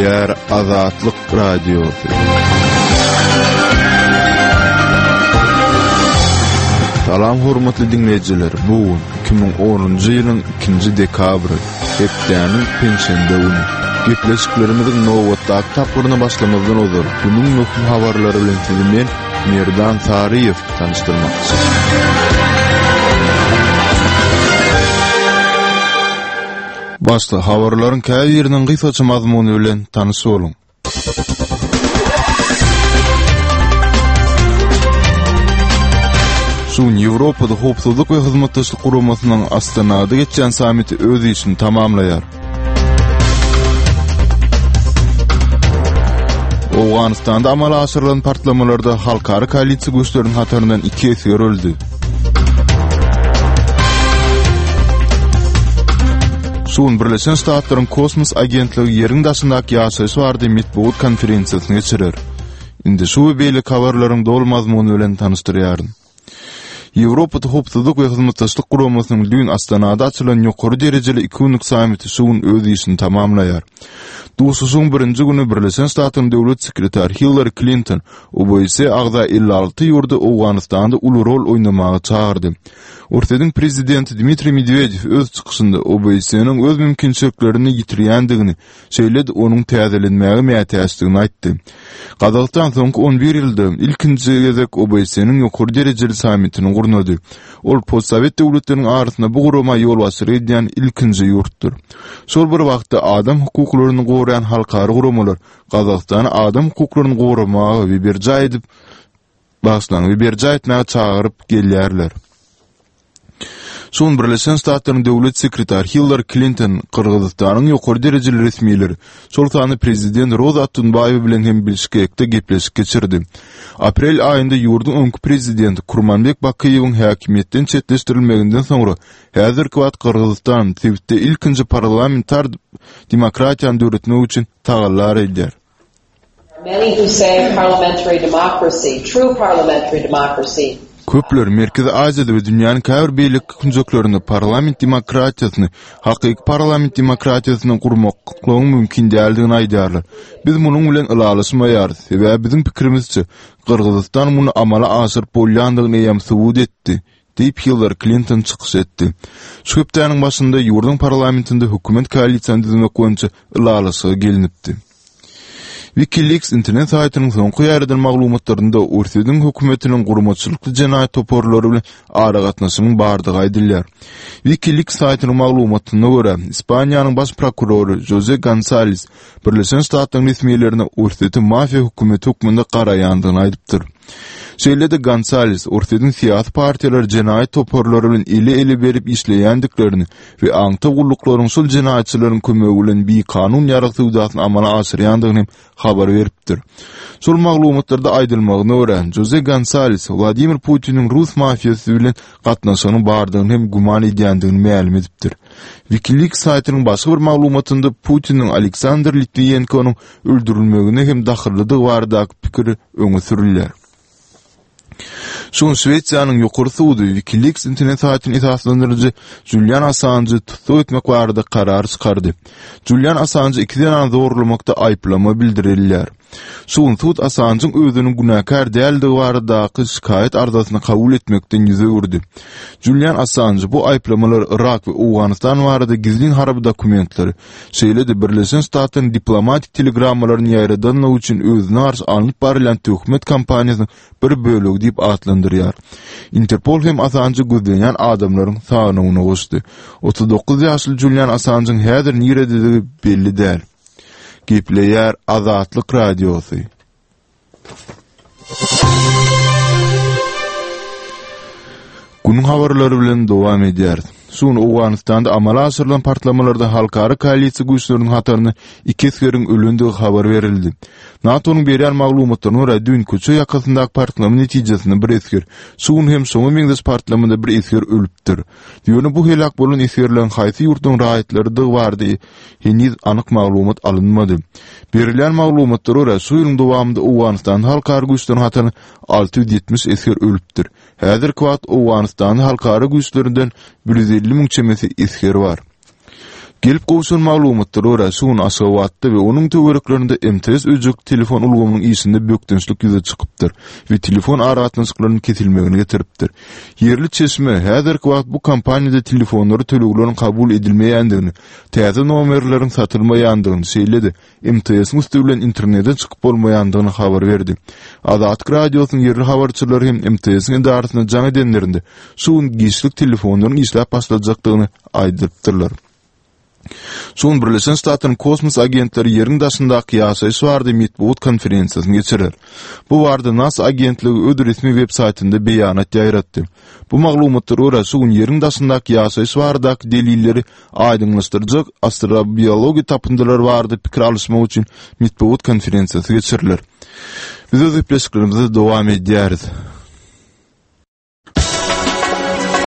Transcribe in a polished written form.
Gepleýär Azatlyk Radiosu. Salam hormatly dinleyijiler. Bu 2010-njy ýylyň 2-nji dekabry, hepdeniň pensiýanda uny. Gepleşiklerimizin nowatdaky tapyryna başlamazdan ozar. Bunyň möhüm habarlary bilen sizi men Merdan Sariýew tanışdyrmakçy. Başda habarlaryň käý ýeriniň gysaça mazmuny bilen tanysy bolun. Şun Ýewropada howpsuzlyk we hyzmatdaşlyk guramasynyň Astanada geçen samiti öz işini tamamlaýar. Awganistanda amala aşyrylan partlamalarda halkary koalisiýa güýçleriniň hataryndan 2 esir öldü. Şun Birleşen Ştatlaryň kosmos agentligi ýeriň daşyndaky ýaşaýyş barada medeniýet konferensiýasyny geçirer. Indi şu beýle habarlaryň dol mazmuny bilen tanışdyrýaryn. Ýewropada howpsuzlyk we hyzmatdaşlyk guramasynyň dün Astanada açylan ýokary derejeli 2 günlük samiti şuň öz işini tamamlaýar. Duşuşun birinci günü Birleşen Ştatlaryň döwlet sekretary Hillary Clinton OBS agda 56 ýurda Awganistanda uly rol oýnamagy çağırdy. Ortadyň prezidenti Dmitri Medvedev öz çykyşynda OBS-niň öz mümkinçiliklerini ýitirýändigini söýledi, onuň täzelenmäge mätäçdigini aýtdy. Gadalykdan soňky 11 ýylda ilkinji gezek OBS-niň ýokary derejeli samitini gurnady. Ol postsovet döwletleriniň arasynda bu gurama ýol başary edýän ilkinji ýurtdur. Şol bir wagtda adam hukuklaryny goraýan halkary guramalar Gadalykdan adam hukuklaryny goramagy we berja edip berja etmäge çağıryp gelýärler. Şun Birleşen Ştatlaryň döwlet sekretary Hillary Clinton Kyrgyzstanyň ýokary derejeli resmiýetleri Sultany prezident Roza Tunbayew bilen hem Bişkekde gepleşik geçirdi. Aprel aýynda ýurdun öňkü prezidenti Kurmanbek Bakiýewiň häkimetden çetleşdirilmeginden soňra häzirki wagt Kyrgyzstan Twitter'de ilkinji parlamentar demokratiýany döwretmek üçin tagallar edýär. Many who say parliamentary democracy, true parliamentary democracy. Köpler Merkezi Aziýada we dünýäniň käbir beýlik kunjoklarynda parlament demokratiýasyny, hakyky parlament demokratiýasyny gurmaklaryň mümkin däldigini aýdýarlar. Biz munyň bilen ılalaşmaýarys we bizim pikirimizçe Kyrgyzstan muny amala aşyryp bolýandygyny ýam subut etdi, diýip Hillary Clinton çykyş etdi. Şu hepdeniň başynda ýurdun parlamentinde hökümet koalisiýasyny düzmek boýunça ılalaşyga gelinipdi. Wikileaks internet saýtynyň soňky ýerden maglumatlarynda Orsyň hökümetiniň gurmaçylykly jenaýat toporlary bilen ara gatnaşynyň bardygy aýdylýar. Wikileaks saýtynyň maglumatyna görä, Ispaniýanyň baş prokurory Jose González Birleşen Ştatlaryň resmiýetlerine Orsyň mafiýa hökümeti hukmunda garaýandygyny aýdypdyr. Söýledi González, Orsyň siýasy partiýalar jenaýat toporlary bilen ile berip işleýändiklerini we aňta gullyklaryň şol jenaýatçylaryň kömegi bilen bir kanun ýaragy sowdasyny amala aşyrýandygyny habar beripdir. Şol maglumatlarda aýdylmagyna görä, Jose González Vladimir Putin'in Rus mafiýasy bilen gatnaşygyny bardygyny hem guman edýändigini ma'lum edipdir. Wikileaks saýtynyň başga bir maglumatynda Putin'in Aleksandr Litviyenkonyň öldürilmegine hem dahyrlydygy bardaky pikiri öňe sürilýär. Şun Şweýçýanyň ýokary suwdy Wikileaks internet saýtyny esaslandyrjy Julian Assange'y tutsak etmek barada karar çykardy. Julian Assange 2 ýyl zorlamakda aýplama bildirilýär. Şun sud Assange'ň özüni günäkär däldi baradaky şikaýet arzasyny kabul etmekden ýüze urdy. Julian Assange bu aýplamalar Irak we Awganistan barada gizli harby dokumentlary şeýledi Birleşen Ştatlaryň diplomatik telegrammalarını ýaýradan üçin özüne garşy alınıp barilen töhmet kampaniýasynyň bir bölegi diýip atlandyrýar. Interpol hem Assange gözlenýän adamlaryň sanyny goşdy. 39 ýaşly Julian Assange'ň häzir nirede belli däl. Gepleýär Azatlyk Radiosu. Günüň habarlary bilen dowam edýär. Şun Awganistanda amala aşyrylan partlamalarda halkary koalisiýa güýçleriniň hatarına 2 esiriň ölendigi habar berildi. NATO'nun berýän maglumatlaryna görä dün köçe ýakasyndaky partlama netijesinde bir esir, şun hem soňy meňdes partlamada bir esir ölüpdir. Ýöne bu helak bolan esirlerin haýsy ýurtdyň raýatlary bardy, heniz anyk maglumat alınmady. Berilýän maglumatlara görä şu ýylyň dowamında Awganistan halkary güýçleriniň hatarına 670 esir ölüpdir. Häzirki wagt Awganistan halkary güýçlerinden 150 000 çemesi esir var. Gelip gowşan maglumatlar ora suwun aşawatdy we onuň töwereklerinde MTS öjek telefon ulgamynyň isinde bökdenslik ýüze çykypdyr we telefon aragatnaşyklarynyň kesilmegini getiripdir. Yerli çeşme häzirki wagt bu kompaniýada telefonlary töleglerin kabul edilmeýändigini, täze nomerleriň satylmaýandygyny söýledi. MTS-iň üstünden internetden çykyp bolmaýandygyny habar berdi. Azatlyk radiosynyň yerli habarçylary hem MTS-iň idarasyna jaň edenlerinde suwun gişlik telefonlaryň işläp başlajakdygyny aýdypdyrlar. Son Birleşen Ştatlaryň kosmos agentleri ýeriň daşyndaky ýaşaýyş bardy medeniýet konferensiýasyny geçirer. Bu bardy NASA agentligi öz resmi web saytynda beýanat ýaýratdy. Bu maglumatlar ora suwun ýeriň daşyndaky ýaşaýyş bardy delilleri aýdyňlaşdyrjak astrobiologiýa tapyndylar bardy pikir alışmak üçin medeniýet konferensiýasy geçiriler. Biz öz epleşiklerimizi dowam edýäris.